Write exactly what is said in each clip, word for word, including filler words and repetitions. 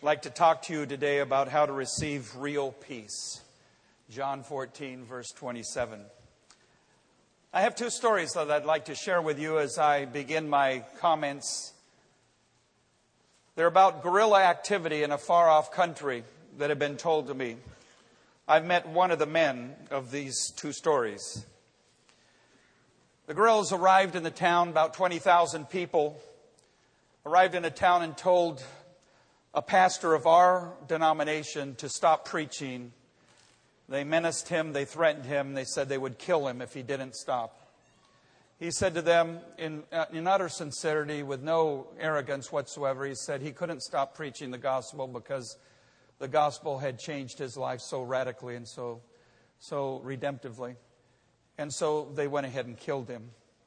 I'd like to talk to you today about how to receive real peace. John fourteen, verse twenty-seven. I have two stories that I'd like to share with you as I begin my comments. They're about guerrilla activity in a far-off country that have been told to me. I've met one of the men of these two stories. The guerrillas arrived in the town, about twenty thousand people, arrived in a town and told a pastor of our denomination to stop preaching. They menaced him, they threatened him, they said they would kill him if he didn't stop. He said to them in, in utter sincerity, with no arrogance whatsoever, he said he couldn't stop preaching the gospel because the gospel had changed his life so radically and so, so redemptively. And so they went ahead and killed him.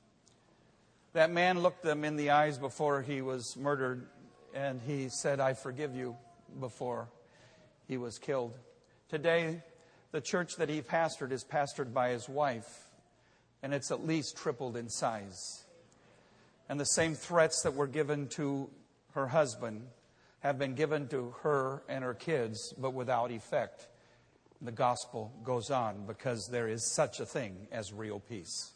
That man looked them in the eyes before he was murdered, and he said, "I forgive you," before he was killed. Today, the church that he pastored is pastored by his wife, and it's at least tripled in size. And the same threats that were given to her husband have been given to her and her kids, but without effect. The gospel goes on because there is such a thing as real peace.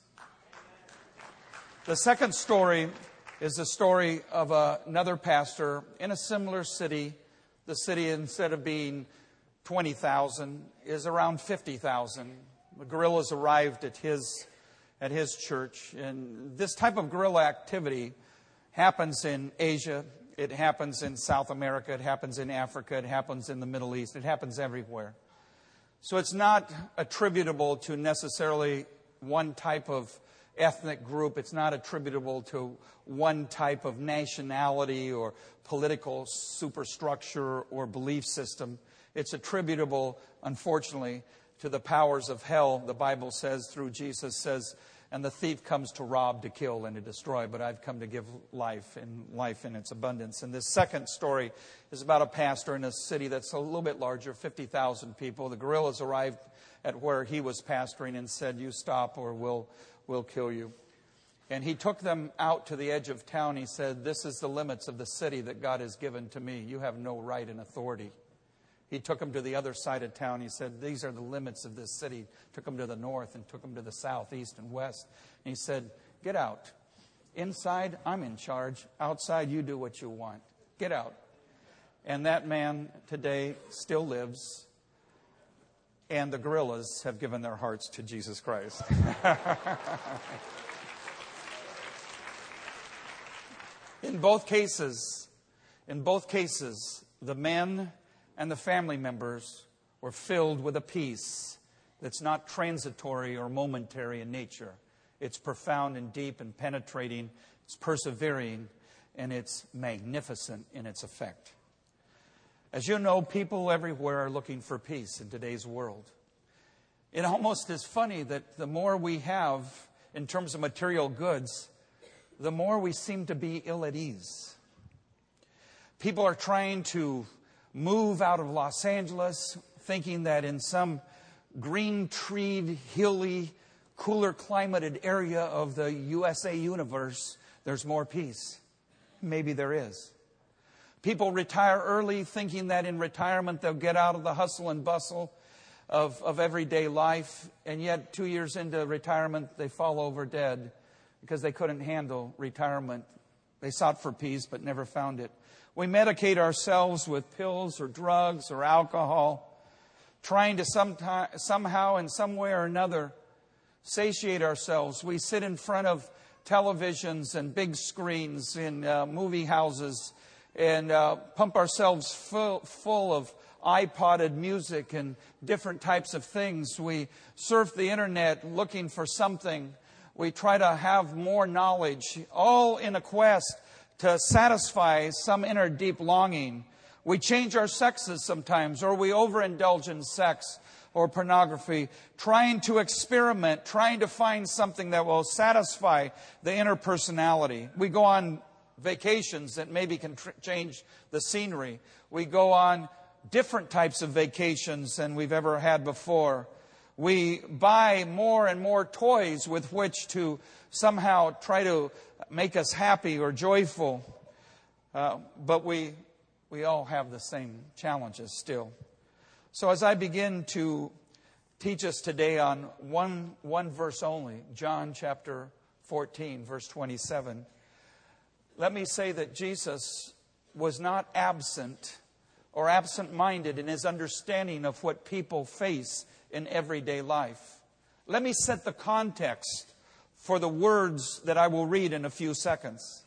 The second story is the story of a, another pastor in a similar city. The city, instead of being twenty thousand, is around fifty thousand. The guerrillas arrived at his, at his church. And this type of guerrilla activity happens in Asia. It happens in South America. It happens in Africa. It happens in the Middle East. It happens everywhere. So it's not attributable to necessarily one type of ethnic group. It's not attributable to one type of nationality or political superstructure or belief system. It's attributable, unfortunately, to the powers of hell. The Bible says, through Jesus says, "And the thief comes to rob, to kill, and to destroy. But I've come to give life, and life in its abundance." And this second story is about a pastor in a city that's a little bit larger, fifty thousand people. The guerrillas arrived at where he was pastoring and said, "You stop or we'll, we'll kill you." And he took them out to the edge of town. He said, "This is the limits of the city that God has given to me. You have no right and authority." He took them to the other side of town. He said, "These are the limits of this city." Took them to the north and took them to the south, east, and west. And he said, "Get out. Inside, I'm in charge. Outside, you do what you want. Get out." And that man today still lives. And the guerrillas have given their hearts to Jesus Christ. In both cases, in both cases, the men and the family members were filled with a peace that's not transitory or momentary in nature. It's profound and deep and penetrating. It's persevering, and it's magnificent in its effect. As you know, people everywhere are looking for peace in today's world. It almost is funny that the more we have in terms of material goods, the more we seem to be ill at ease. People are trying to move out of Los Angeles, thinking that in some green-treed, hilly, cooler climated area of the U S A universe, there's more peace. Maybe there is. People retire early, thinking that in retirement they'll get out of the hustle and bustle of, of everyday life, and yet two years into retirement they fall over dead because they couldn't handle retirement. They sought for peace but never found it. We medicate ourselves with pills or drugs or alcohol, trying to sometime, somehow in some way or another satiate ourselves. We sit in front of televisions and big screens in uh, movie houses and uh, pump ourselves full, full of iPodded music and different types of things. We surf the internet looking for something. We try to have more knowledge, all in a quest to satisfy some inner deep longing. We change our sexes sometimes, or we overindulge in sex or pornography, trying to experiment, trying to find something that will satisfy the inner personality. We go on vacations that maybe can tr- change the scenery. We go on different types of vacations than we've ever had before. We buy more and more toys with which to somehow try to make us happy or joyful. Uh, but we We all have the same challenges still. So as I begin to teach us today on one, one verse only, John chapter fourteen, verse twenty-seven, let me say that Jesus was not absent or absent-minded in his understanding of what people face in everyday life. Let me set the context for the words that I will read in a few seconds.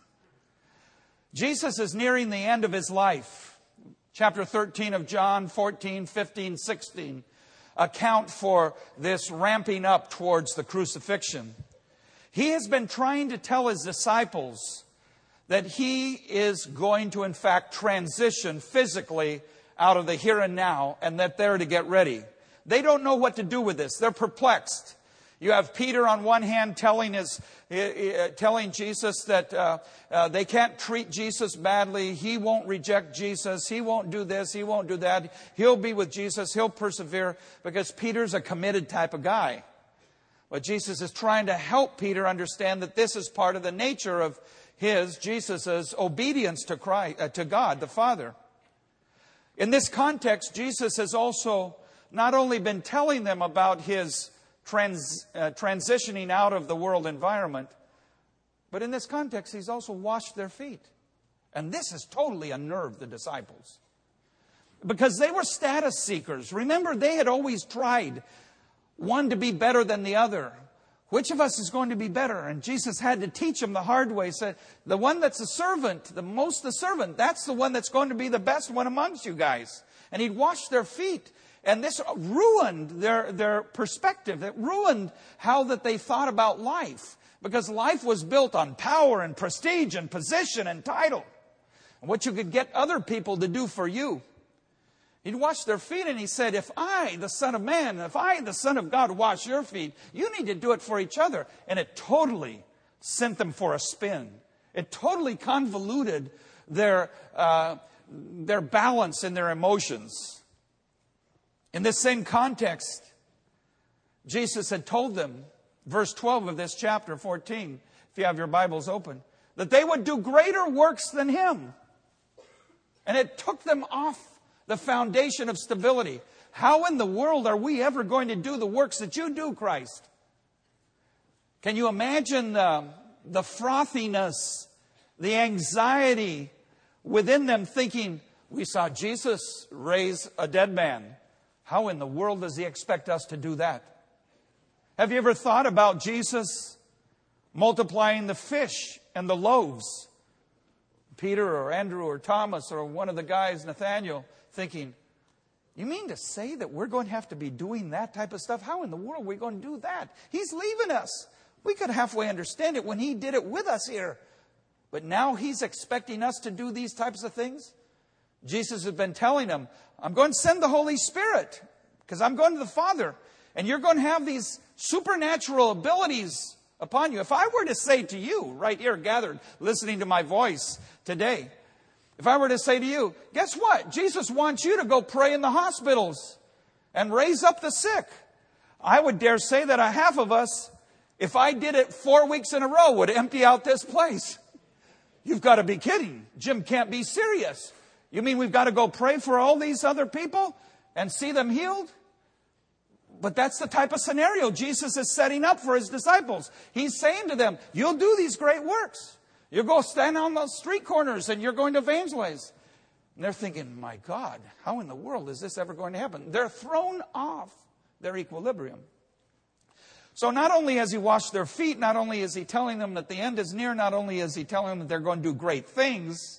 Jesus is nearing the end of his life. Chapter thirteen of John, fourteen, fifteen, sixteen account for this ramping up towards the crucifixion. He has been trying to tell his disciples that he is going to, in fact, transition physically out of the here and now, and that they're to get ready. They don't know what to do with this. They're perplexed. You have Peter on one hand telling his, uh, telling Jesus that uh, uh, they can't treat Jesus badly. He won't reject Jesus. He won't do this. He won't do that. He'll be with Jesus. He'll persevere because Peter's a committed type of guy. But Jesus is trying to help Peter understand that this is part of the nature of his, Jesus' obedience to Christ, uh, to God the Father. In this context, Jesus has also not only been telling them about his Trans, uh, transitioning out of the world environment, but in this context, he's also washed their feet. And this has totally unnerved the disciples. Because they were status seekers. Remember, they had always tried one to be better than the other. Which of us is going to be better? And Jesus had to teach them the hard way. He said, the one that's a servant, the most the servant, that's the one that's going to be the best one amongst you guys. And he'd wash their feet. And this ruined their, their perspective. It ruined how that they thought about life. Because life was built on power and prestige and position and title. And what you could get other people to do for you. He'd wash their feet and he said, if I, the Son of Man, if I, the Son of God, wash your feet, you need to do it for each other. And it totally sent them for a spin. It totally convoluted their, uh, their balance in their emotions. In this same context, Jesus had told them, verse twelve of this chapter fourteen, if you have your Bibles open, that they would do greater works than him. And it took them off the foundation of stability. How in the world are we ever going to do the works that you do, Christ? Can you imagine the, the frothiness, the anxiety within them thinking, we saw Jesus raise a dead man. How in the world does he expect us to do that? Have you ever thought about Jesus multiplying the fish and the loaves? Peter or Andrew or Thomas or one of the guys, Nathaniel, thinking, you mean to say that we're going to have to be doing that type of stuff? How in the world are we going to do that? He's leaving us. We could halfway understand it when he did it with us here. But now he's expecting us to do these types of things? Jesus has been telling them, I'm going to send the Holy Spirit because I'm going to the Father. And you're going to have these supernatural abilities upon you. If I were to say to you, right here gathered, listening to my voice today, if I were to say to you, guess what? Jesus wants you to go pray in the hospitals and raise up the sick. I would dare say that a half of us, if I did it four weeks in a row, would empty out this place. You've got to be kidding. Jim can't be serious. You mean we've got to go pray for all these other people and see them healed? But that's the type of scenario Jesus is setting up for his disciples. He's saying to them, you'll do these great works. You'll go stand on those street corners and you're going to evangelize. And they're thinking, my God, how in the world is this ever going to happen? They're thrown off their equilibrium. So not only has he washed their feet, not only is he telling them that the end is near, not only is he telling them that they're going to do great things,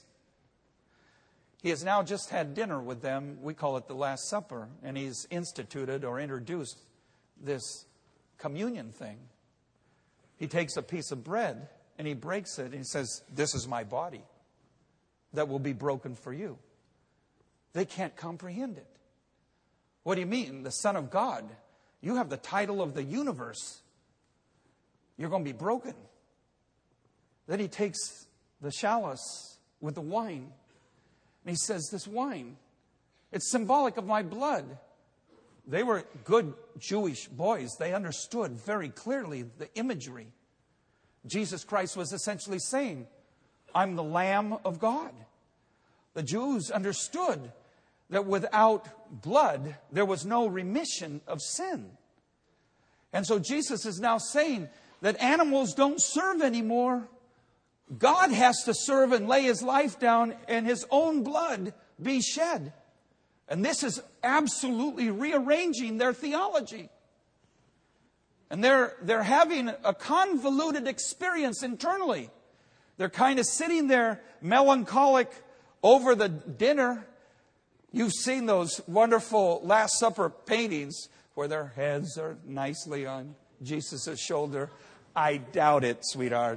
he has now just had dinner with them. We call it the Last Supper. And he's instituted or introduced this communion thing. He takes a piece of bread and he breaks it and he says, this is my body that will be broken for you. They can't comprehend it. What do you mean? The Son of God. You have the title of the universe. You're going to be broken. Then he takes the chalice with the wine. And he says, this wine, it's symbolic of my blood. They were good Jewish boys. They understood very clearly the imagery. Jesus Christ was essentially saying, I'm the Lamb of God. The Jews understood that without blood, there was no remission of sin. And so Jesus is now saying that animals don't serve anymore. God has to serve and lay His life down and His own blood be shed. And this is absolutely rearranging their theology. And they're, they're having a convoluted experience internally. They're kind of sitting there melancholic over the dinner. You've seen those wonderful Last Supper paintings where their heads are nicely on Jesus' shoulder. I doubt it, sweetheart.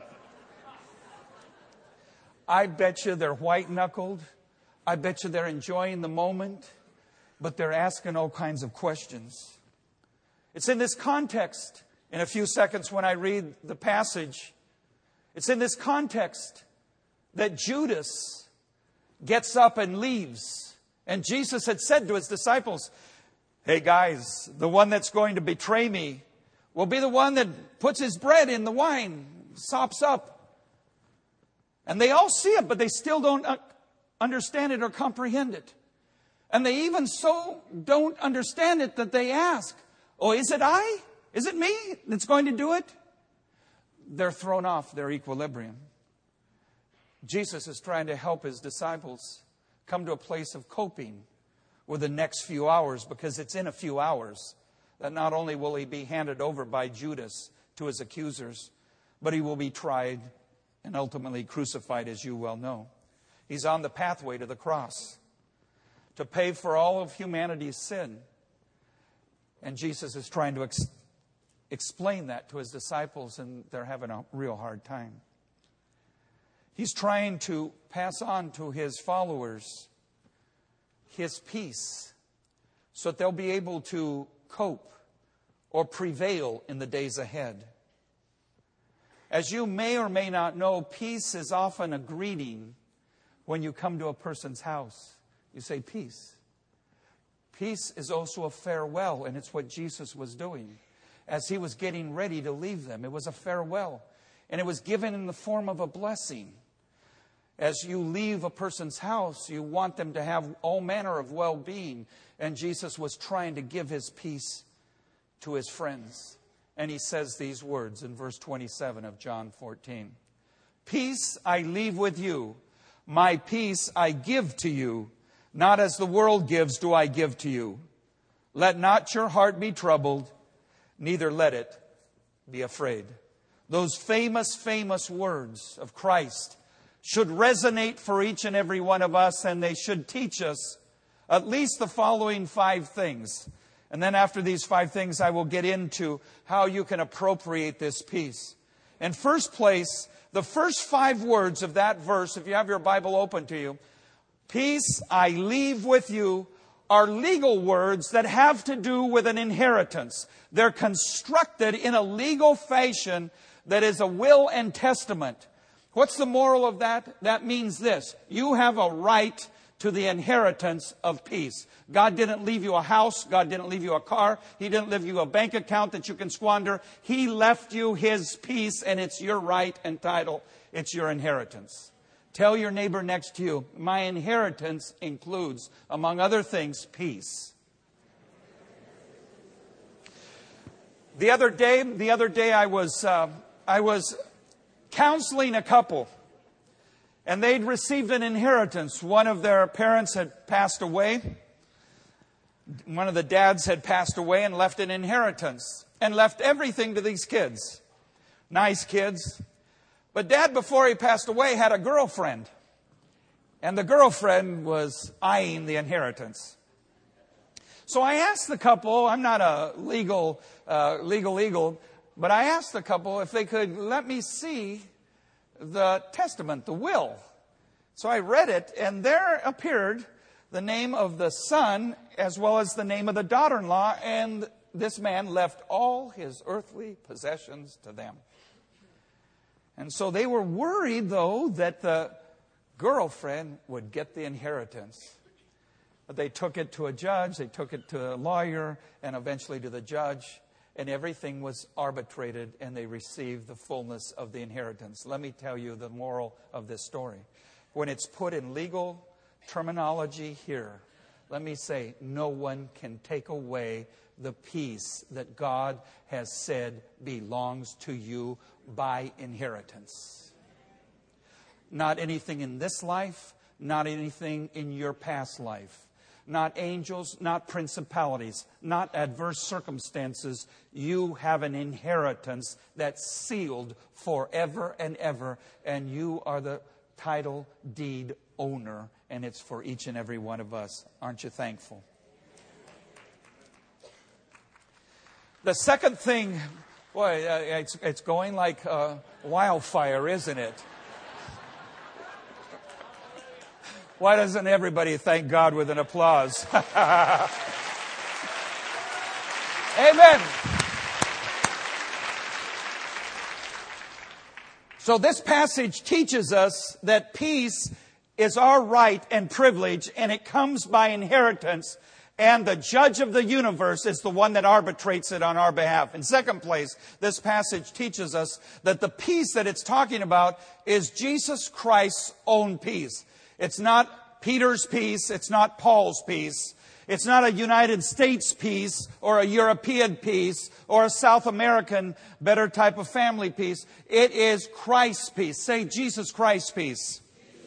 I bet you they're white-knuckled. I bet you they're enjoying the moment. But they're asking all kinds of questions. It's in this context, in a few seconds when I read the passage, it's in this context that Judas gets up and leaves. And Jesus had said to His disciples, hey guys, the one that's going to betray me will be the one that puts his bread in the wine, sops up. And they all see it, but they still don't understand it or comprehend it. And they even so don't understand it that they ask, oh, is it I? Is it me that's going to do it? They're thrown off their equilibrium. Jesus is trying to help His disciples come to a place of coping with the next few hours, because it's in a few hours that not only will He be handed over by Judas to his accusers, but He will be tried and ultimately crucified, as you well know. He's on the pathway to the cross to pay for all of humanity's sin. And Jesus is trying to ex- explain that to His disciples, and they're having a real hard time. He's trying to pass on to His followers His peace so that they'll be able to cope or prevail in the days ahead. As you may or may not know, peace is often a greeting when you come to a person's house. You say, peace. Peace is also a farewell, and it's what Jesus was doing as He was getting ready to leave them. It was a farewell, and it was given in the form of a blessing. As you leave a person's house, you want them to have all manner of well-being, and Jesus was trying to give His peace to His friends. And He says these words in verse twenty-seven of John fourteen. Peace I leave with you, my peace I give to you. Not as the world gives do I give to you. Let not your heart be troubled, neither let it be afraid. Those famous, famous words of Christ should resonate for each and every one of us, and they should teach us at least the following five things. And then after these five things, I will get into how you can appropriate this peace. In first place, the first five words of that verse, if you have your Bible open to you, peace I leave with you, are legal words that have to do with an inheritance. They're constructed in a legal fashion that is a will and testament. What's the moral of that? That means this: you have a right to the inheritance of peace. God didn't leave you a house. God didn't leave you a car. He didn't leave you a bank account that you can squander. He left you His peace, and it's your right and title. It's your inheritance. Tell your neighbor next to you, my inheritance includes, among other things, peace. The other day, the other day I was, uh, I was counseling a couple, and they'd received an inheritance. One of their parents had passed away. One of the dads had passed away and left an inheritance and left everything to these kids. Nice kids. But Dad, before he passed away, had a girlfriend. And the girlfriend was eyeing the inheritance. So I asked the couple, I'm not a legal, uh, legal, legal, but I asked the couple if they could let me see the testament, the will. So I read it, and there appeared the name of the son as well as the name of the daughter-in-law, and this man left all his earthly possessions to them. And so they were worried, though, that the girlfriend would get the inheritance. But they took it to a judge, they took it to a lawyer, and eventually to the judge. And everything was arbitrated, and they received the fullness of the inheritance. Let me tell you the moral of this story. When it's put in legal terminology here. Let me say, no one can take away the peace that God has said belongs to you by inheritance. Not anything in this life, not anything in your past life. Not angels, not principalities, not adverse circumstances. You have an inheritance that's sealed forever and ever, and you are the title deed owner, and it's for each and every one of us. Aren't you thankful? The second thing, boy, it's, it's going like uh, wildfire, isn't it? Why doesn't everybody thank God with an applause? Amen. So this passage teaches us that peace is our right and privilege, and it comes by inheritance, and the judge of the universe is the one that arbitrates it on our behalf. In second place, this passage teaches us that the peace that it's talking about is Jesus Christ's own peace. It's not Peter's peace. It's not Paul's peace. It's not a United States peace or a European peace or a South American better type of family peace. It is Christ's peace. Say Jesus Christ's peace.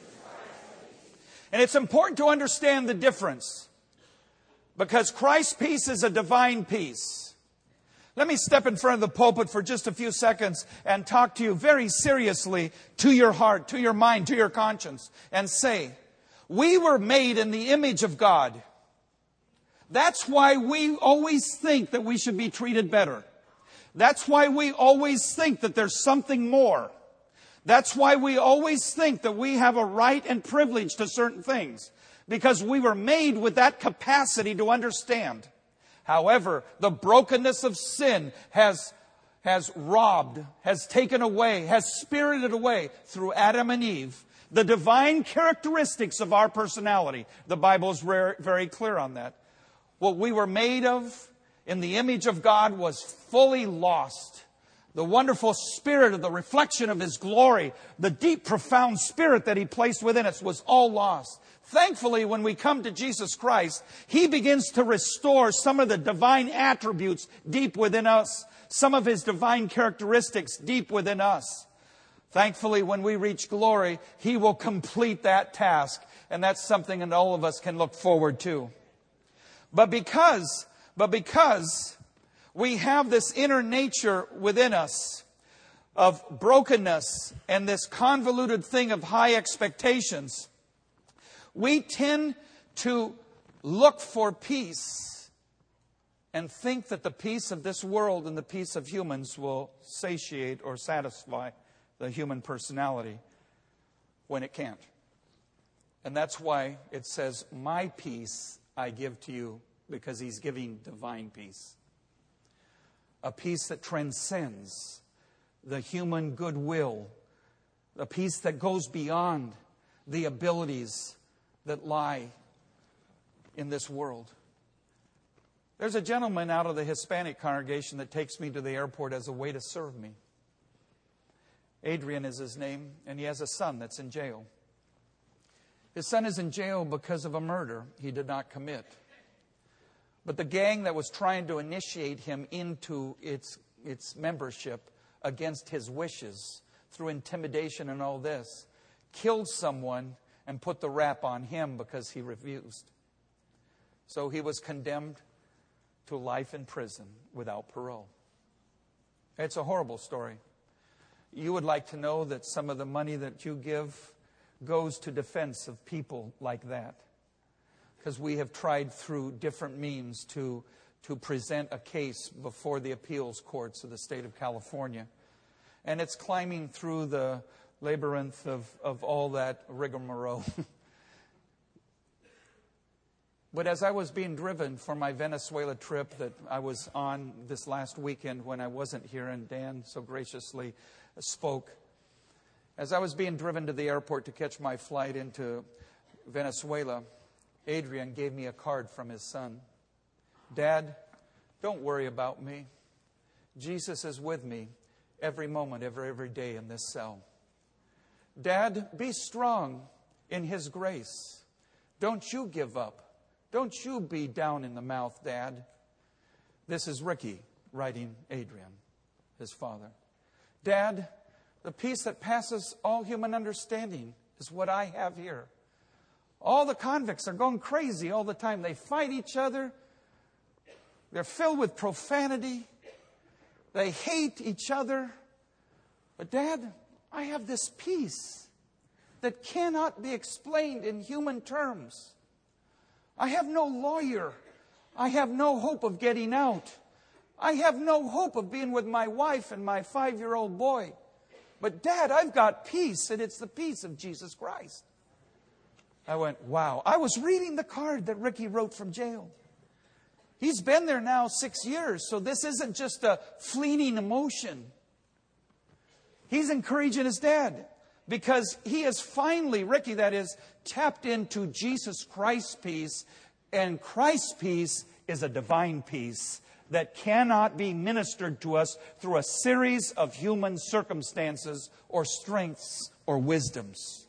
And it's important to understand the difference, because Christ's peace is a divine peace. Let me step in front of the pulpit for just a few seconds and talk to you very seriously, to your heart, to your mind, to your conscience, and say, we were made in the image of God. That's why we always think that we should be treated better. That's why we always think that there's something more. That's why we always think that we have a right and privilege to certain things, because we were made with that capacity to understand. However, the brokenness of sin has, has robbed, has taken away, has spirited away through Adam and Eve the divine characteristics of our personality. The Bible is very clear on that. What we were made of in the image of God was fully lost. The wonderful spirit of the reflection of His glory, the deep, profound spirit that He placed within us was all lost. Thankfully, when we come to Jesus Christ, He begins to restore some of the divine attributes deep within us, some of His divine characteristics deep within us. Thankfully, when we reach glory, He will complete that task, and that's something that all of us can look forward to. But because, but because we have this inner nature within us of brokenness and this convoluted thing of high expectations, we tend to look for peace and think that the peace of this world and the peace of humans will satiate or satisfy the human personality, when it can't. And that's why it says, my peace I give to you, because He's giving divine peace. A peace that transcends the human goodwill. A peace that goes beyond the abilities that lie in this world. There's a gentleman out of the Hispanic congregation that takes me to the airport as a way to serve me. Adrian is his name, and he has a son that's in jail. His son is in jail because of a murder he did not commit. But the gang that was trying to initiate him into its, its membership against his wishes, through intimidation and all this, killed someone and put the rap on him because he refused. So he was condemned to life in prison without parole. It's a horrible story. You would like to know that some of the money that you give goes to defense of people like that. Because we have tried through different means to, to present a case before the appeals courts of the state of California. And it's climbing through the labyrinth of, of all that rigmarole. But as I was being driven for my Venezuela trip that I was on this last weekend when I wasn't here, and Dan so graciously spoke, as I was being driven to the airport to catch my flight into Venezuela, Adrian gave me a card from his son. Dad, don't worry about me. Jesus is with me every moment, every, every day in this cell. Dad, be strong in His grace. Don't you give up. Don't you be down in the mouth, Dad. This is Ricky writing Adrian, his father. Dad, the peace that passes all human understanding is what I have here. All the convicts are going crazy all the time. They fight each other. They're filled with profanity. They hate each other. But Dad, I have this peace that cannot be explained in human terms. I have no lawyer. I have no hope of getting out. I have no hope of being with my wife and my five-year-old boy. But Dad, I've got peace, and it's the peace of Jesus Christ. I went, wow. I was reading the card that Ricky wrote from jail. He's been there now six years, so this isn't just a fleeting emotion. He's encouraging his dad because he has finally, Ricky that is, tapped into Jesus Christ's peace, and Christ's peace is a divine peace that cannot be ministered to us through a series of human circumstances or strengths or wisdoms.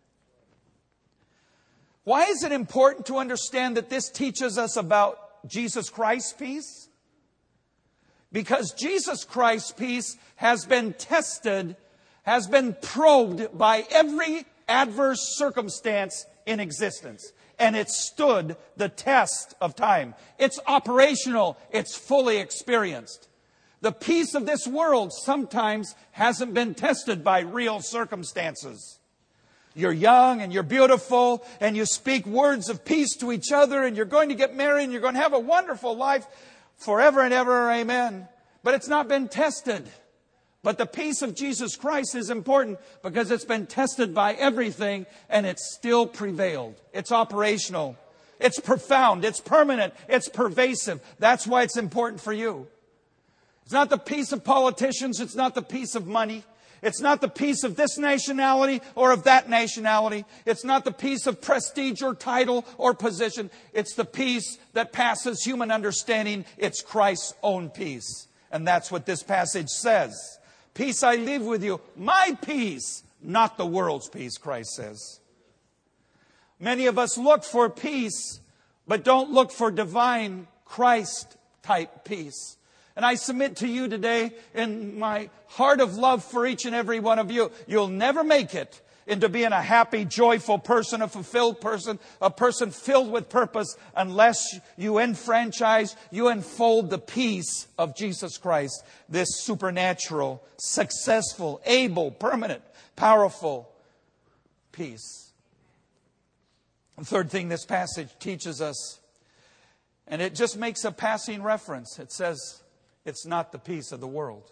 Why is it important to understand that this teaches us about Jesus Christ's peace? Because Jesus Christ's peace has been tested, has been probed by every adverse circumstance in existence. And it stood the test of time. It's operational. It's fully experienced. The peace of this world sometimes hasn't been tested by real circumstances. You're young and you're beautiful and you speak words of peace to each other and you're going to get married and you're going to have a wonderful life forever and ever. Amen. But it's not been tested. But the peace of Jesus Christ is important because it's been tested by everything and it's still prevailed. It's operational. It's profound. It's permanent. It's pervasive. That's why it's important for you. It's not the peace of politicians. It's not the peace of money. It's not the peace of this nationality or of that nationality. It's not the peace of prestige or title or position. It's the peace that passes human understanding. It's Christ's own peace. And that's what this passage says. Peace I leave with you, my peace, not the world's peace, Christ says. Many of us look for peace, but don't look for divine Christ-type peace. And I submit to you today, in my heart of love for each and every one of you, you'll never make it into being a happy, joyful person, a fulfilled person, a person filled with purpose, unless you enfranchise, you enfold the peace of Jesus Christ, this supernatural, successful, able, permanent, powerful peace. The third thing this passage teaches us, and it just makes a passing reference. It says, it's not the peace of the world.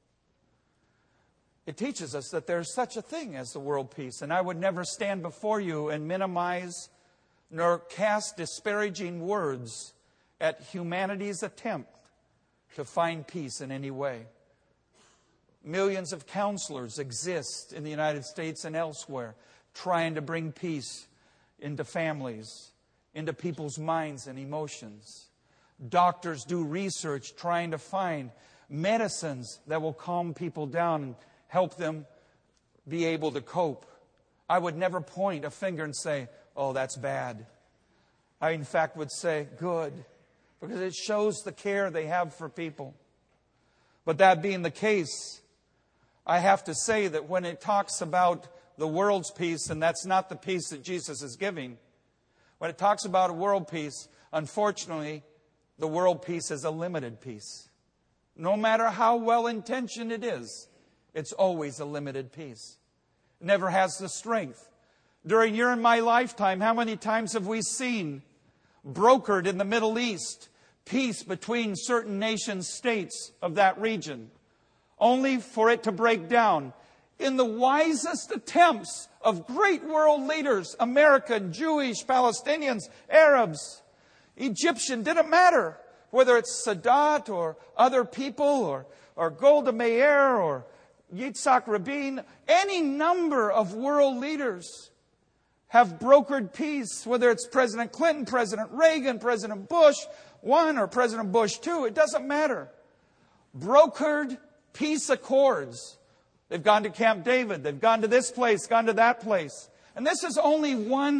It teaches us that there's such a thing as the world peace. And I would never stand before you and minimize nor cast disparaging words at humanity's attempt to find peace in any way. Millions of counselors exist in the United States and elsewhere trying to bring peace into families, into people's minds and emotions. Doctors do research trying to find medicines that will calm people down and help them be able to cope. I would never point a finger and say, oh, that's bad. I, in fact, would say, good, because it shows the care they have for people. But that being the case, I have to say that when it talks about the world's peace, and that's not the peace that Jesus is giving, when it talks about a world peace, unfortunately, the world peace is a limited peace. No matter how well-intentioned it is, it's always a limited peace. It never has the strength. During your and my lifetime, how many times have we seen brokered in the Middle East peace between certain nation states of that region, only for it to break down in the wisest attempts of great world leaders, American, Jewish, Palestinians, Arabs, Egyptian, didn't matter whether it's Sadat or other people or, or Golda Meir or Yitzhak Rabin, any number of world leaders have brokered peace, whether it's President Clinton, President Reagan, President Bush one or President Bush two, it doesn't matter. Brokered peace accords. They've gone to Camp David, they've gone to this place, gone to that place. And this is only one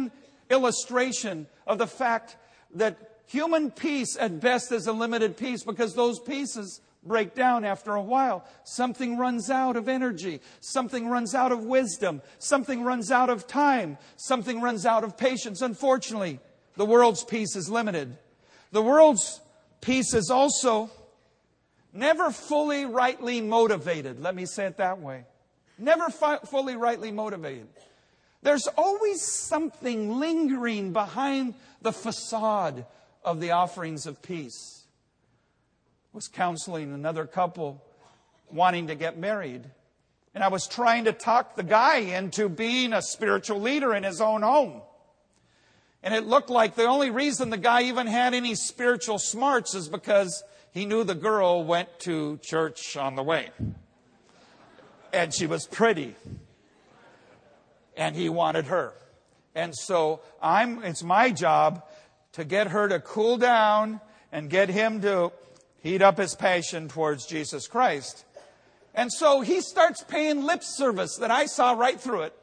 illustration of the fact that human peace at best is a limited peace, because those pieces break down after a while. Something runs out of energy. Something runs out of wisdom. Something runs out of time. Something runs out of patience. Unfortunately, the world's peace is limited. The world's peace is also never fully rightly motivated. Let me say it that way. Never fi- fully rightly motivated. There's always something lingering behind the facade of the offerings of peace. I was counseling another couple wanting to get married. And I was trying to talk the guy into being a spiritual leader in his own home. And it looked like the only reason the guy even had any spiritual smarts is because he knew the girl went to church on the way. And she was pretty. And he wanted her. And so I'm, it's my job to get her to cool down and get him to heat up his passion towards Jesus Christ. And so he starts paying lip service that I saw right through it.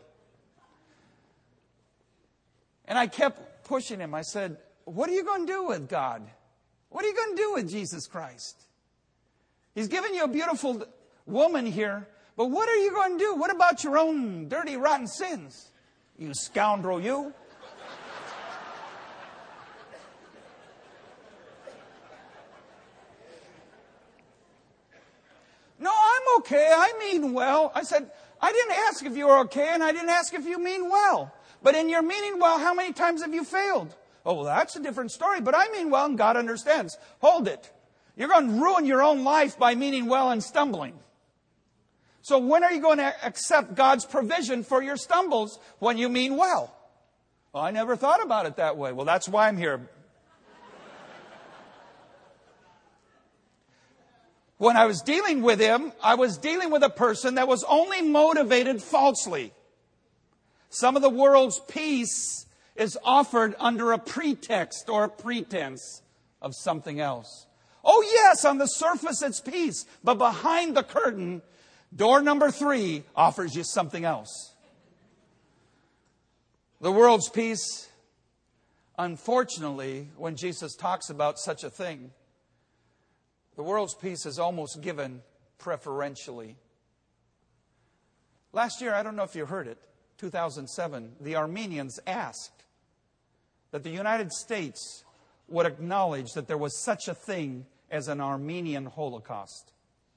And I kept pushing him. I said, what are you going to do with God? What are you going to do with Jesus Christ? He's given you a beautiful woman here, but what are you going to do? What about your own dirty, rotten sins? You scoundrel, you. No, I'm okay. I mean well. I said, I didn't ask if you were okay, and I didn't ask if you mean well. But in your meaning well, how many times have you failed? Oh, well, that's a different story, but I mean well, and God understands. Hold it. You're going to ruin your own life by meaning well and stumbling. So when are you going to accept God's provision for your stumbles when you mean well? Well, I never thought about it that way. Well, that's why I'm here. When I was dealing with him, I was dealing with a person that was only motivated falsely. Some of the world's peace is offered under a pretext or a pretense of something else. Oh yes, on the surface it's peace, but behind the curtain, door number three offers you something else. The world's peace, unfortunately, when Jesus talks about such a thing, the world's peace is almost given preferentially. Last year, I don't know if you heard it, two thousand seven, the Armenians asked that the United States would acknowledge that there was such a thing as an Armenian Holocaust.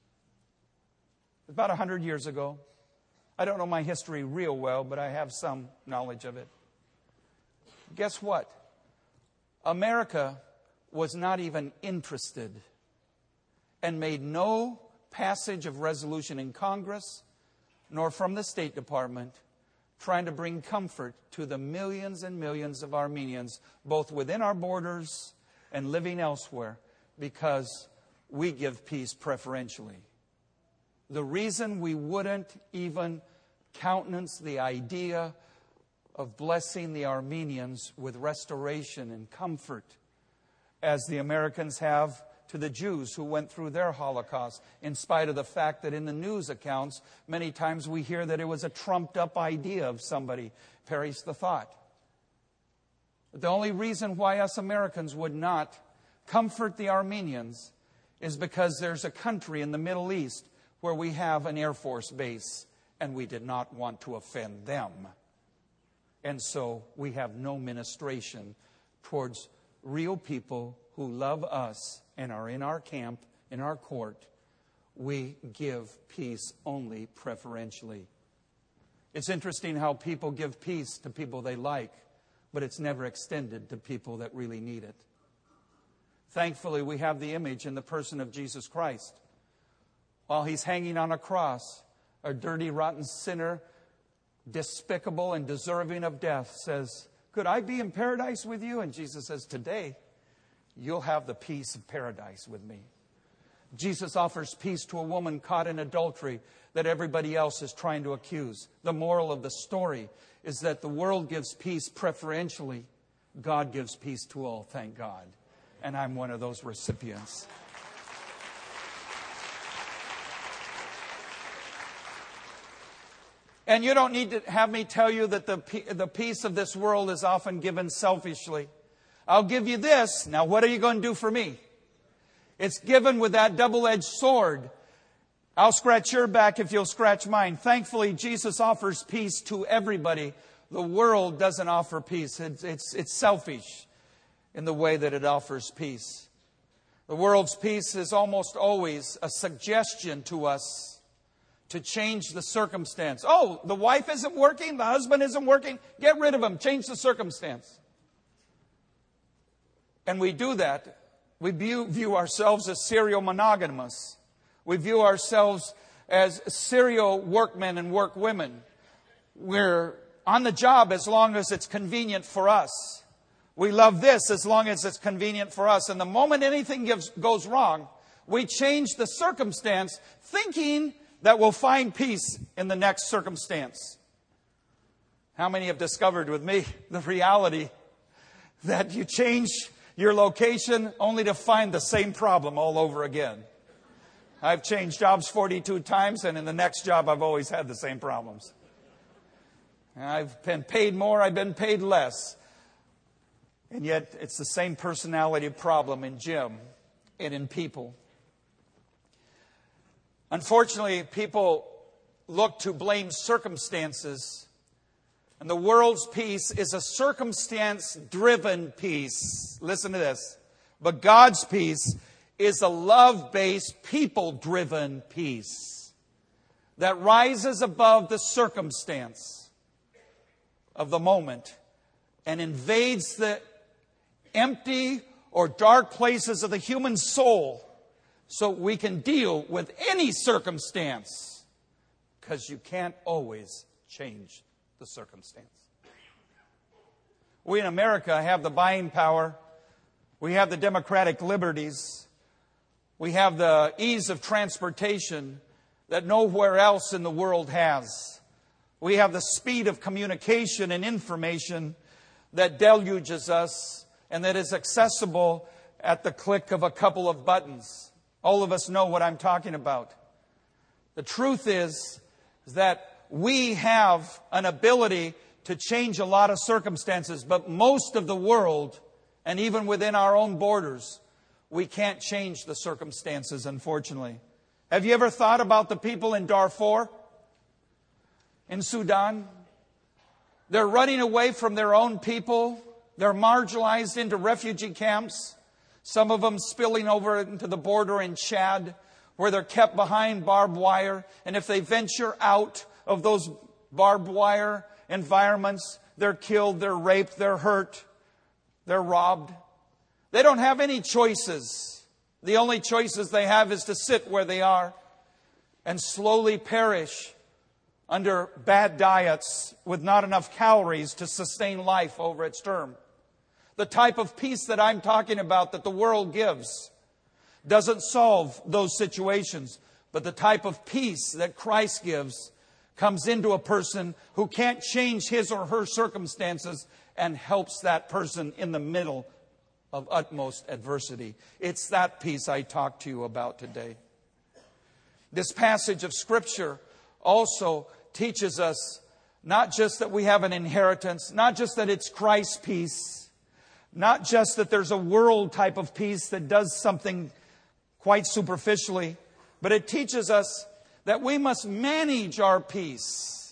About one hundred years ago. I don't know my history real well, but I have some knowledge of it. Guess what? America was not even interested and made no passage of resolution in Congress nor from the State Department trying to bring comfort to the millions and millions of Armenians, both within our borders and living elsewhere, because we give peace preferentially. The reason we wouldn't even countenance the idea of blessing the Armenians with restoration and comfort, as the Americans have to the Jews who went through their Holocaust, in spite of the fact that in the news accounts, many times we hear that it was a trumped-up idea of somebody. Perish the thought. But the only reason why us Americans would not comfort the Armenians is because there's a country in the Middle East where we have an Air Force base, and we did not want to offend them. And so we have no ministration towards real people who love us and are in our camp, in our court. We give peace only preferentially. It's interesting how people give peace to people they like, but it's never extended to people that really need it. Thankfully, we have the image in the person of Jesus Christ. While he's hanging on a cross, a dirty, rotten sinner, despicable and deserving of death, says, "Could I be in paradise with you?" And Jesus says, "Today, you'll have the peace of paradise with me." Jesus offers peace to a woman caught in adultery that everybody else is trying to accuse. The moral of the story is that the world gives peace preferentially. God gives peace to all, thank God. And I'm one of those recipients. And you don't need to have me tell you that the, the peace of this world is often given selfishly. I'll give you this. Now, what are you going to do for me? It's given with that double-edged sword. I'll scratch your back if you'll scratch mine. Thankfully, Jesus offers peace to everybody. The world doesn't offer peace. It's, it's, it's selfish in the way that it offers peace. The world's peace is almost always a suggestion to us to change the circumstance. Oh, the wife isn't working, the husband isn't working, get rid of him, change the circumstance. And we do that. We view, view ourselves as serial monogamous. We view ourselves as serial workmen and workwomen. We're on the job as long as it's convenient for us. We love this as long as it's convenient for us. And the moment anything gives, goes wrong, we change the circumstance thinking that we'll find peace in the next circumstance. How many have discovered with me the reality that you change your location only to find the same problem all over again? I've changed jobs forty-two times, and in the next job I've always had the same problems. I've been paid more, I've been paid less. And yet it's the same personality problem in Jim and in people. Unfortunately, people look to blame circumstances. And the world's peace is a circumstance-driven peace. Listen to this. But God's peace is a love-based, people-driven peace that rises above the circumstance of the moment and invades the empty or dark places of the human soul so we can deal with any circumstance, because you can't always change the circumstance. We in America have the buying power. We have the democratic liberties. We have the ease of transportation that nowhere else in the world has. We have the speed of communication and information that deluges us and that is accessible at the click of a couple of buttons. All of us know what I'm talking about. The truth is that we have an ability to change a lot of circumstances, but most of the world, and even within our own borders, we can't change the circumstances, unfortunately. Have you ever thought about the people in Darfur, in Sudan? They're running away from their own people. They're marginalized into refugee camps. Some of them spilling over into the border in Chad, where they're kept behind barbed wire. And if they venture out of those barbed wire environments, they're killed, they're raped, they're hurt, they're robbed. They don't have any choices. The only choices they have is to sit where they are and slowly perish under bad diets with not enough calories to sustain life over its term. The type of peace that I'm talking about that the world gives doesn't solve those situations. But the type of peace that Christ gives comes into a person who can't change his or her circumstances and helps that person in the middle of utmost adversity. It's that peace I talk to you about today. This passage of Scripture also teaches us not just that we have an inheritance, not just that it's Christ's peace, not just that there's a world type of peace that does something quite superficially, but it teaches us that we must manage our peace.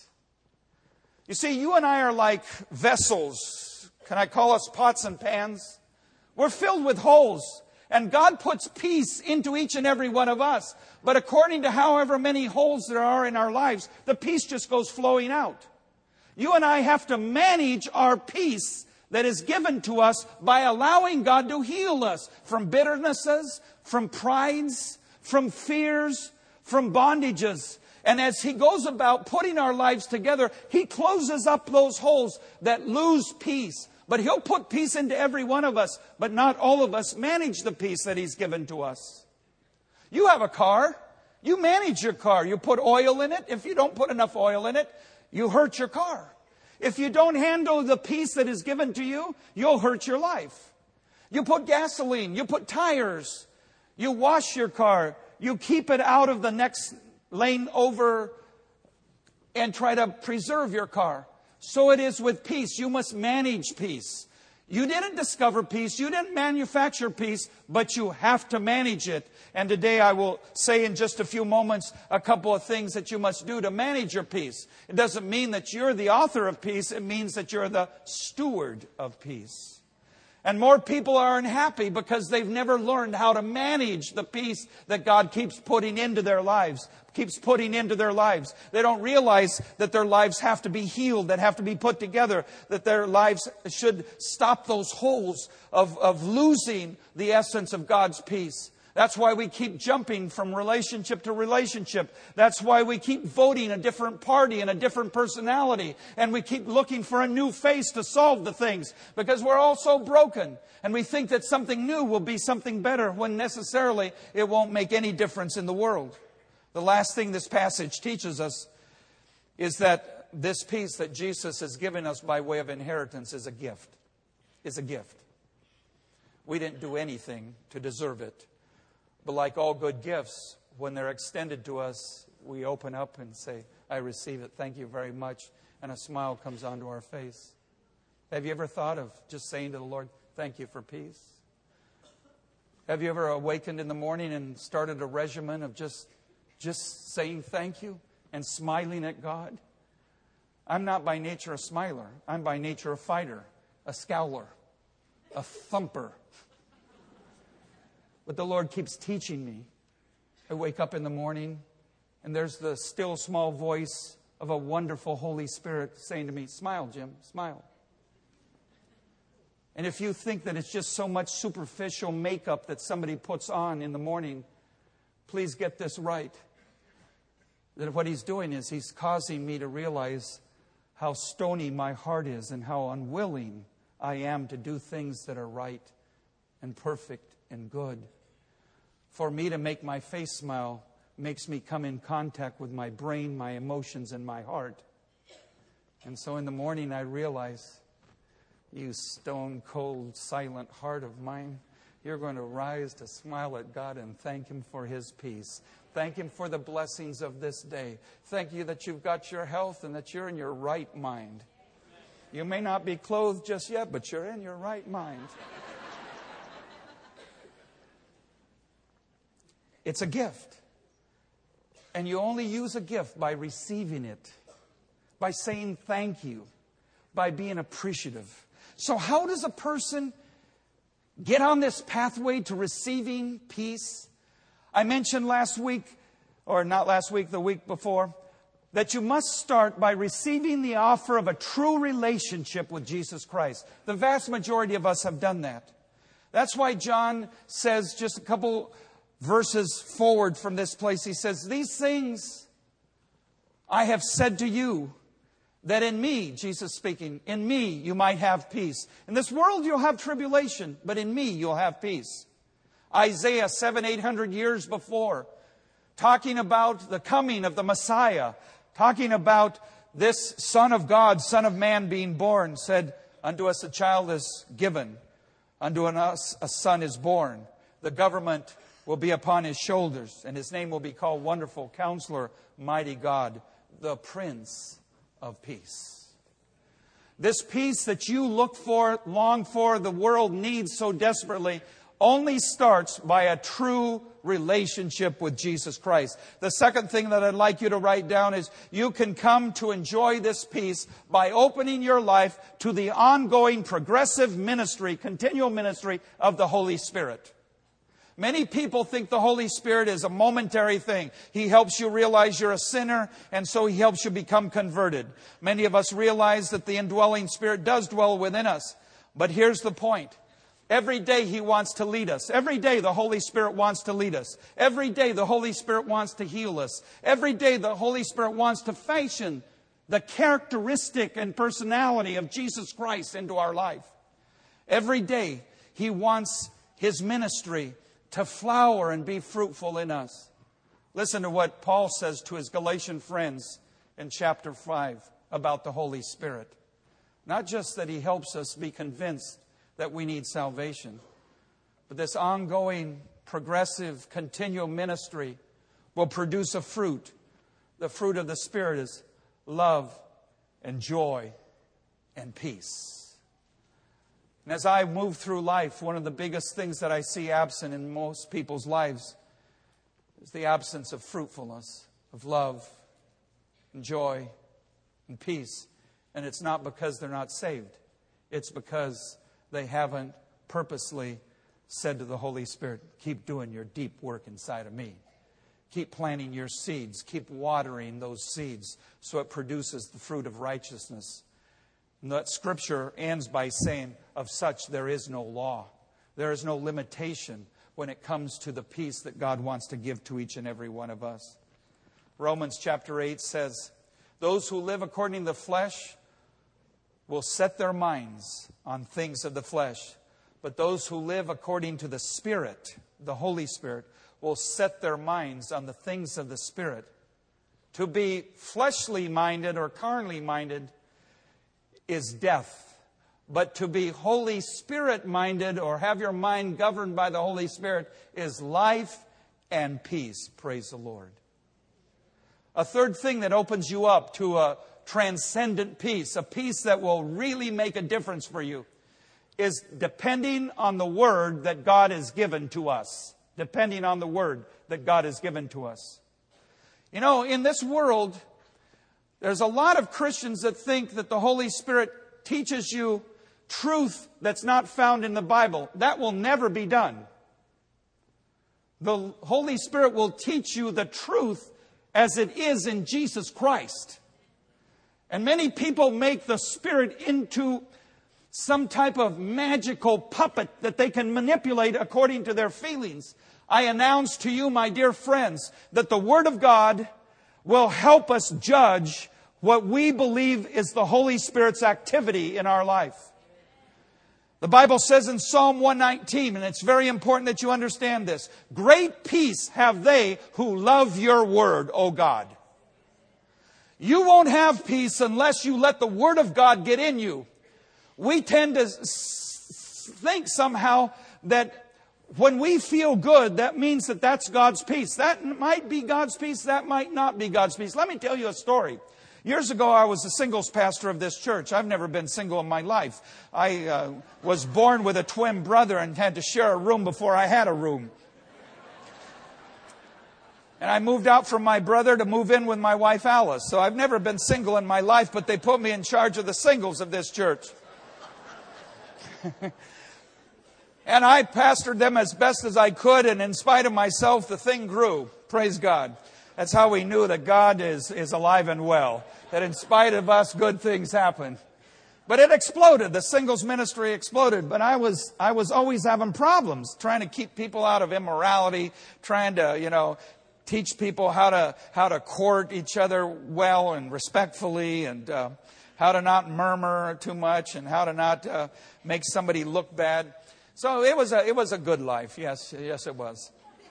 You see, you and I are like vessels. Can I call us pots and pans? We're filled with holes. And God puts peace into each and every one of us. But according to however many holes there are in our lives, the peace just goes flowing out. You and I have to manage our peace that is given to us by allowing God to heal us from bitternesses, from prides, from fears, from bondages. And as He goes about putting our lives together, He closes up those holes that lose peace. But He'll put peace into every one of us, but not all of us manage the peace that He's given to us. You have a car. You manage your car. You put oil in it. If you don't put enough oil in it, you hurt your car. If you don't handle the peace that is given to you, you'll hurt your life. You put gasoline. You put tires. You wash your car. You keep it out of the next lane over and try to preserve your car. So it is with peace. You must manage peace. You didn't discover peace. You didn't manufacture peace, but you have to manage it. And today I will say in just a few moments a couple of things that you must do to manage your peace. It doesn't mean that you're the author of peace. It means that you're the steward of peace. And more people are unhappy because they've never learned how to manage the peace that God keeps putting into their lives, keeps putting into their lives. They don't realize that their lives have to be healed, that have to be put together, that their lives should stop those holes of, of losing the essence of God's peace. That's why we keep jumping from relationship to relationship. That's why we keep voting a different party and a different personality. And we keep looking for a new face to solve the things. Because we're all so broken. And we think that something new will be something better when necessarily it won't make any difference in the world. The last thing this passage teaches us is that this peace that Jesus has given us by way of inheritance is a gift. Is a gift. We didn't do anything to deserve it. But like all good gifts, when they're extended to us, we open up and say, I receive it. Thank you very much. And a smile comes onto our face. Have you ever thought of just saying to the Lord, thank you for peace? Have you ever awakened in the morning and started a regimen of just, just saying thank you and smiling at God? I'm not by nature a smiler. I'm by nature a fighter, a scowler, a thumper. But the Lord keeps teaching me. I wake up in the morning, and there's the still small voice of a wonderful Holy Spirit saying to me, smile, Jim, smile. And if you think that it's just so much superficial makeup that somebody puts on in the morning, please get this right. That what He's doing is He's causing me to realize how stony my heart is and how unwilling I am to do things that are right and perfect and good. For me to make my face smile makes me come in contact with my brain, my emotions, and my heart. And so in the morning I realize, you stone cold, silent heart of mine, you're going to rise to smile at God and thank Him for His peace. Thank Him for the blessings of this day. Thank you that you've got your health and that you're in your right mind. You may not be clothed just yet, but you're in your right mind. It's a gift. And you only use a gift by receiving it, by saying thank you, by being appreciative. So how does a person get on this pathway to receiving peace? I mentioned last week, or not last week, the week before, that you must start by receiving the offer of a true relationship with Jesus Christ. The vast majority of us have done that. That's why John says just a couple verses forward from this place, he says, these things I have said to you, that in me, Jesus speaking, in me you might have peace. In this world you'll have tribulation, but in me you'll have peace. Isaiah seven, eight hundred years before, talking about the coming of the Messiah, talking about this Son of God, Son of Man being born, said, unto us a child is given, unto us a son is born. The government will be upon His shoulders, and His name will be called Wonderful Counselor, Mighty God, the Prince of Peace. This peace that you look for, long for, the world needs so desperately, only starts by a true relationship with Jesus Christ. The second thing that I'd like you to write down is you can come to enjoy this peace by opening your life to the ongoing progressive ministry, continual ministry of the Holy Spirit. Many people think the Holy Spirit is a momentary thing. He helps you realize you're a sinner, and so He helps you become converted. Many of us realize that the indwelling Spirit does dwell within us. But here's the point. Every day He wants to lead us. Every day the Holy Spirit wants to lead us. Every day the Holy Spirit wants to heal us. Every day the Holy Spirit wants to fashion the characteristic and personality of Jesus Christ into our life. Every day He wants His ministry to flower and be fruitful in us. Listen to what Paul says to his Galatian friends in chapter five about the Holy Spirit. Not just that He helps us be convinced that we need salvation, but this ongoing, progressive, continual ministry will produce a fruit. The fruit of the Spirit is love, and joy, and peace. And as I move through life, one of the biggest things that I see absent in most people's lives is the absence of fruitfulness, of love, and joy, and peace. And it's not because they're not saved. It's because they haven't purposely said to the Holy Spirit, keep doing your deep work inside of me. Keep planting your seeds. Keep watering those seeds so it produces the fruit of righteousness. And that scripture ends by saying, of such there is no law. There is no limitation when it comes to the peace that God wants to give to each and every one of us. Romans chapter eight says, those who live according to the flesh will set their minds on things of the flesh. But those who live according to the Spirit, the Holy Spirit, will set their minds on the things of the Spirit. To be fleshly minded or carnally minded is death. But to be Holy Spirit minded or have your mind governed by the Holy Spirit is life and peace. Praise the Lord. A third thing that opens you up to a transcendent peace, a peace that will really make a difference for you, is depending on the Word that God has given to us. Depending on the Word that God has given to us. You know, in this world, there's a lot of Christians that think that the Holy Spirit teaches you truth that's not found in the Bible. That will never be done. The Holy Spirit will teach you the truth as it is in Jesus Christ. And many people make the Spirit into some type of magical puppet that they can manipulate according to their feelings. I announce to you, my dear friends, that the Word of God will help us judge what we believe is the Holy Spirit's activity in our life. The Bible says in Psalm one nineteen, and it's very important that you understand this, great peace have they who love your Word, O God. You won't have peace unless you let the Word of God get in you. We tend to think somehow that when we feel good, that means that that's God's peace. That might be God's peace. That might not be God's peace. Let me tell you a story. Years ago, I was a singles pastor of this church. I've never been single in my life. I uh, was born with a twin brother and had to share a room before I had a room. And I moved out from my brother to move in with my wife, Alice. So I've never been single in my life, but they put me in charge of the singles of this church. And I pastored them as best as I could, and in spite of myself, the thing grew. Praise God. That's how we knew that God is, is alive and well. That in spite of us, good things happen. But it exploded. The singles ministry exploded. But I was I was always having problems trying to keep people out of immorality, trying to, you know, teach people how to how to court each other well and respectfully, and uh, how to not murmur too much, and how to not uh, make somebody look bad. So it was a it was a good life. Yes, yes, it was.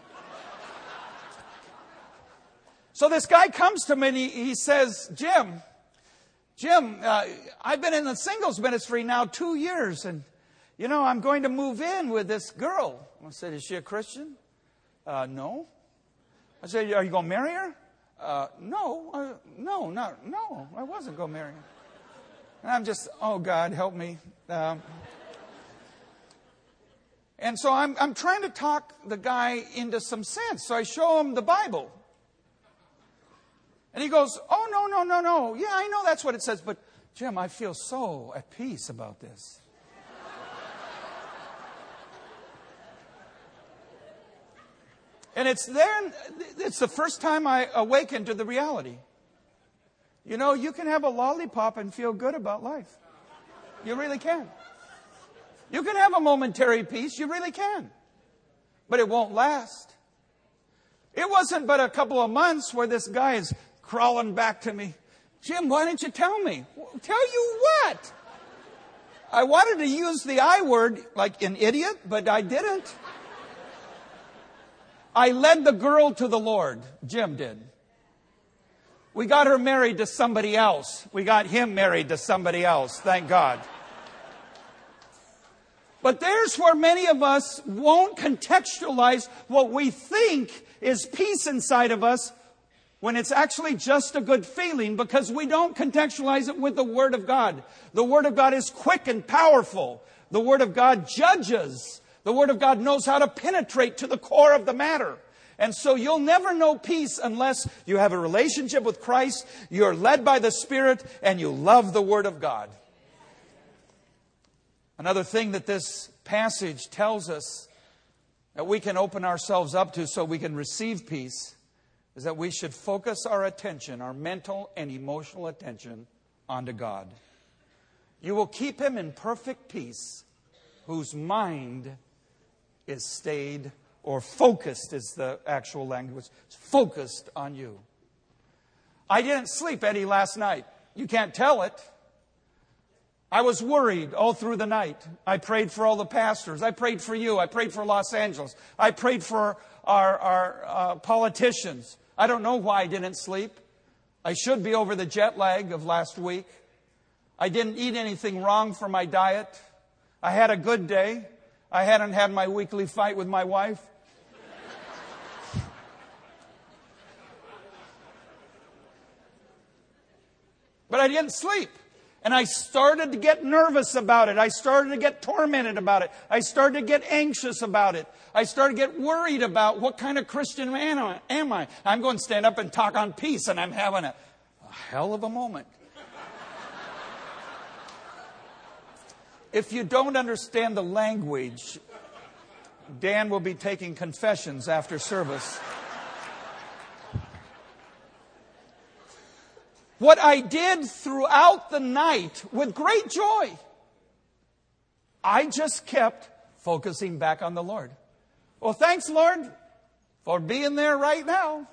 So this guy comes to me and he, he says, Jim, Jim, uh, I've been in the singles ministry now two years, and you know I'm going to move in with this girl. I said, is she a Christian? Uh, no. I said, are you going to marry her? Uh, no, uh, no, not, no, I wasn't going to marry her. And I'm just, oh God, help me. Um, and so I'm, I'm trying to talk the guy into some sense. So I show him the Bible. And he goes, oh, no, no, no, no. Yeah, I know that's what it says. But Jim, I feel so at peace about this. And it's there, it's the first time I awakened to the reality. You know, you can have a lollipop and feel good about life. You really can. You can have a momentary peace. You really can. But it won't last. It wasn't but a couple of months where this guy is crawling back to me. Jim, why didn't you tell me? Tell you what? I wanted to use the I word like an idiot, but I didn't. I led the girl to the Lord. Jim did. We got her married to somebody else. We got him married to somebody else. Thank God. But there's where many of us won't contextualize what we think is peace inside of us when it's actually just a good feeling because we don't contextualize it with the Word of God. The Word of God is quick and powerful. The Word of God judges. The Word of God knows how to penetrate to the core of the matter. And so you'll never know peace unless you have a relationship with Christ, you're led by the Spirit, and you love the Word of God. Another thing that this passage tells us that we can open ourselves up to so we can receive peace is that we should focus our attention, our mental and emotional attention, onto God. You will keep him in perfect peace whose mind is stayed or focused is the actual language. It's focused on you. I didn't sleep, Eddie, last night. You can't tell it. I was worried all through the night. I prayed for all the pastors. I prayed for you. I prayed for Los Angeles. I prayed for our, our uh, politicians. I don't know why I didn't sleep. I should be over the jet lag of last week. I didn't eat anything wrong for my diet. I had a good day. I hadn't had my weekly fight with my wife. But I didn't sleep. And I started to get nervous about it. I started to get tormented about it. I started to get anxious about it. I started to get worried about what kind of Christian man am I. I'm going to stand up and talk on peace, and I'm having a, a hell of a moment. If you don't understand the language, Dan will be taking confessions after service. What I did throughout the night with great joy, I just kept focusing back on the Lord. Well, thanks, Lord, for being there right now.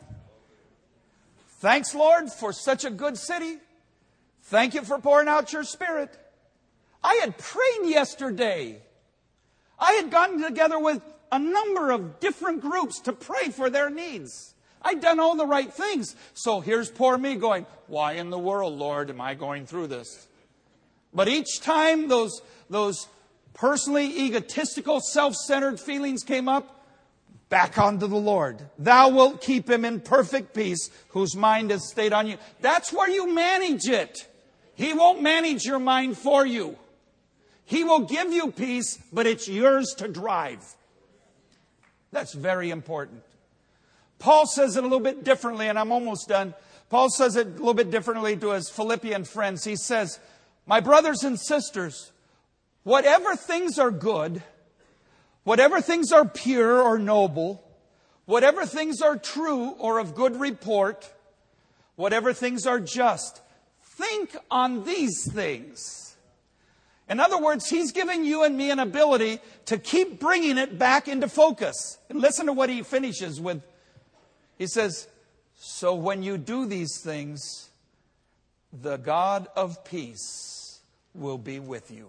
Thanks, Lord, for such a good city. Thank you for pouring out your Spirit. I had prayed yesterday. I had gotten together with a number of different groups to pray for their needs. I'd done all the right things. So here's poor me going, why in the world, Lord, am I going through this? But each time those, those personally egotistical, self-centered feelings came up, back onto the Lord. Thou wilt keep him in perfect peace, whose mind is stayed on you. That's where you manage it. He won't manage your mind for you. He will give you peace, but it's yours to drive. That's very important. Paul says it a little bit differently, and I'm almost done. Paul says it a little bit differently to his Philippian friends. He says, my brothers and sisters, whatever things are good, whatever things are pure or noble, whatever things are true or of good report, whatever things are just, think on these things. In other words, he's giving you and me an ability to keep bringing it back into focus. And listen to what he finishes with. He says, so when you do these things, the God of peace will be with you.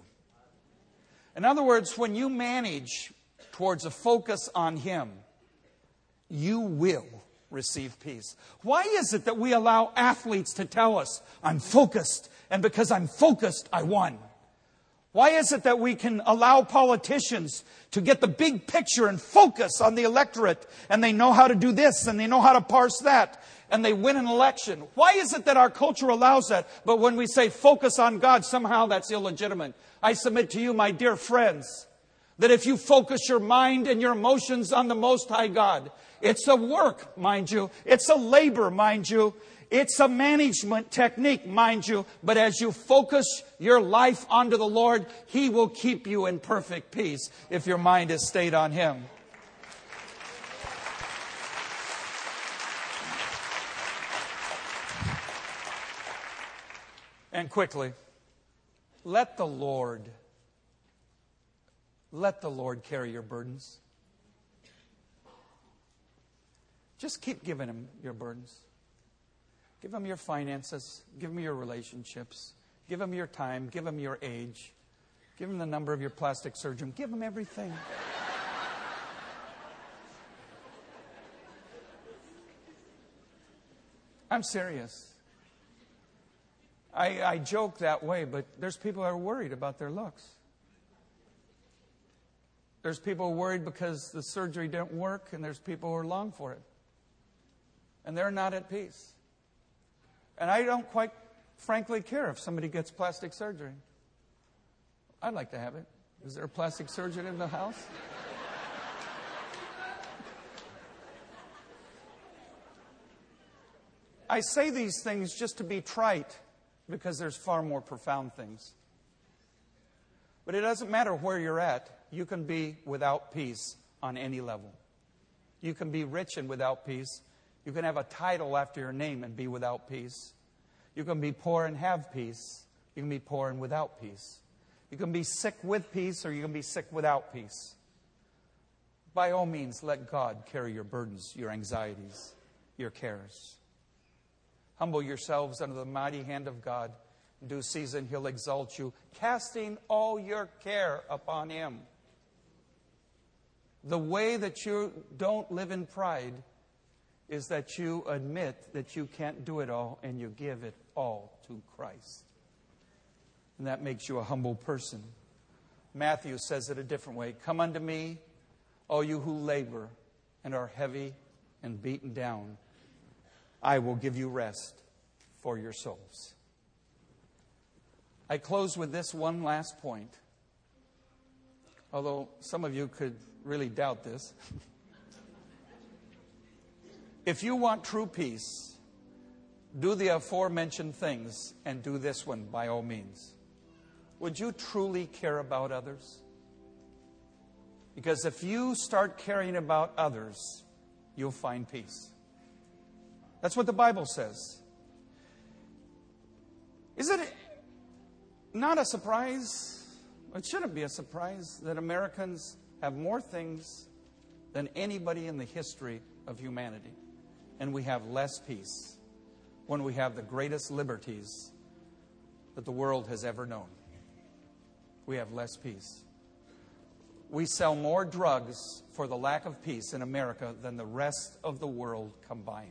In other words, when you manage towards a focus on him, you will receive peace. Why is it that we allow athletes to tell us, I'm focused, and because I'm focused, I won? Why is it that we can allow politicians to get the big picture and focus on the electorate, and they know how to do this and they know how to parse that, and they win an election? Why is it that our culture allows that, but when we say focus on God, somehow that's illegitimate? I submit to you, my dear friends, that if you focus your mind and your emotions on the Most High God, it's a work, mind you. It's a labor, mind you. It's a management technique, mind you. But as you focus your life onto the Lord, He will keep you in perfect peace if your mind is stayed on Him. And quickly, let the Lord, let the Lord carry your burdens. Just keep giving Him your burdens. Give Him your finances. Give Him your relationships. Give Him your time. Give Him your age. Give Him the number of your plastic surgeon. Give Him everything. I'm serious. I, I joke that way, but there's people that are worried about their looks. There's people worried because the surgery didn't work, and there's people who are long for it. and they're not at peace. And I don't quite frankly care if somebody gets plastic surgery. I'd like to have it. Is there a plastic surgeon in the house? I say these things just to be trite because there's far more profound things. But it doesn't matter where you're at. You can be without peace on any level. You can be rich and without peace. You can have a title after your name and be without peace. You can be poor and have peace. You can be poor and without peace. You can be sick with peace, or you can be sick without peace. By all means, let God carry your burdens, your anxieties, your cares. Humble yourselves under the mighty hand of God. In due season, He'll exalt you, casting all your care upon Him. The way that you don't live in pride is that you admit that you can't do it all and you give it all to Christ. And that makes you a humble person. Matthew says it a different way. Come unto me, all you who labor and are heavy and beaten down. I will give you rest for your souls. I close with this one last point. Although some of you could really doubt this. If you want true peace, do the aforementioned things and do this one by all means. Would you truly care about others? Because if you start caring about others, you'll find peace. That's what the Bible says. Is it not a surprise? It shouldn't be a surprise that Americans have more things than anybody in the history of humanity. And we have less peace when we have the greatest liberties that the world has ever known. We have less peace. We sell more drugs for the lack of peace in America than the rest of the world combined.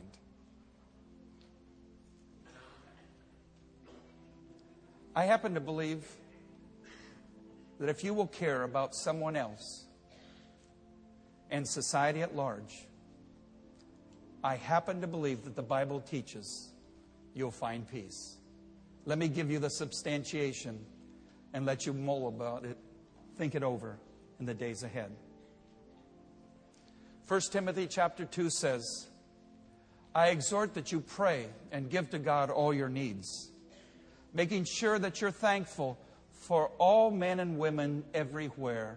I happen to believe that if you will care about someone else and society at large, I happen to believe that the Bible teaches you'll find peace. Let me give you the substantiation and let you mull about it, think it over in the days ahead. First Timothy chapter two says, I exhort that you pray and give to God all your needs, making sure that you're thankful for all men and women everywhere.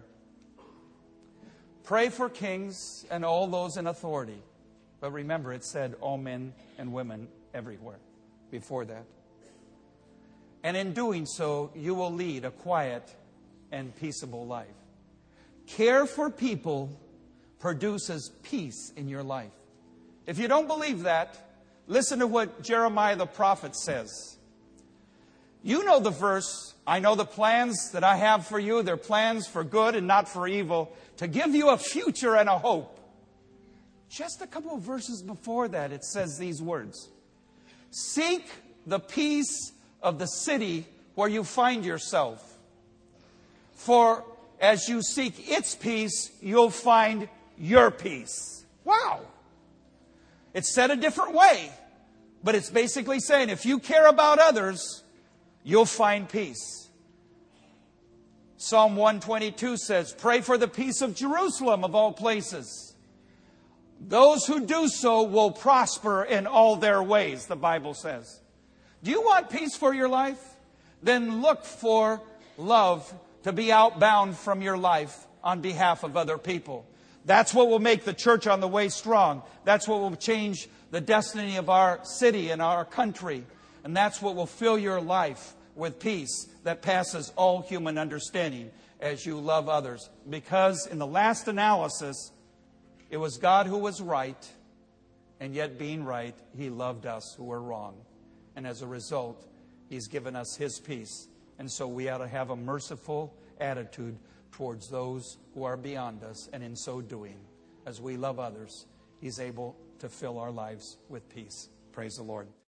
Pray for kings and all those in authority. But remember, it said all men and women everywhere before that. And in doing so, you will lead a quiet and peaceable life. Care for people produces peace in your life. If you don't believe that, listen to what Jeremiah the prophet says. You know the verse, I know the plans that I have for you. They're plans for good and not for evil, to give you a future and a hope. Just a couple of verses before that, it says these words. Seek the peace of the city where you find yourself. For as you seek its peace, you'll find your peace. Wow! It's said a different way, but it's basically saying if you care about others, you'll find peace. Psalm one twenty-two says, pray for the peace of Jerusalem of all places. Those who do so will prosper in all their ways, the Bible says. Do you want peace for your life? Then look for love to be outbound from your life on behalf of other people. That's what will make the church on the way strong. That's what will change the destiny of our city and our country. And that's what will fill your life with peace that passes all human understanding as you love others. Because in the last analysis, it was God who was right, and yet being right, He loved us who were wrong. And as a result, He's given us His peace. And so we ought to have a merciful attitude towards those who are beyond us. And in so doing, as we love others, He's able to fill our lives with peace. Praise the Lord.